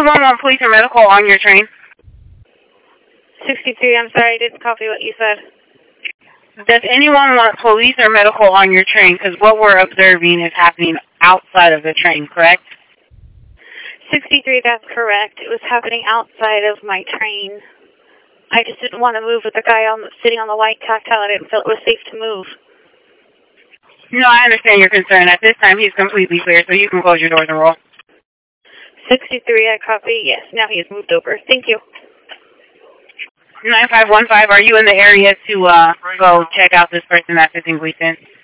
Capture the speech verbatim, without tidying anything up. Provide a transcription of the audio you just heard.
Anyone want police or medical on your train? sixty-three, I'm sorry, I didn't copy what you said. Does anyone want police or medical on your train? Because what we're observing is happening outside of the train, correct? sixty-three, that's correct. It was happening outside of my train. I just didn't want to move with the guy on, sitting on the white tactile. I didn't feel it was safe to move. No, I understand your concern. At this time, he's completely clear, so you can close your doors and roll. sixty-three, I copy. Yes, now he has moved over. Thank you. nine five one five, are you in the area to uh, go check out this person that's missing, please?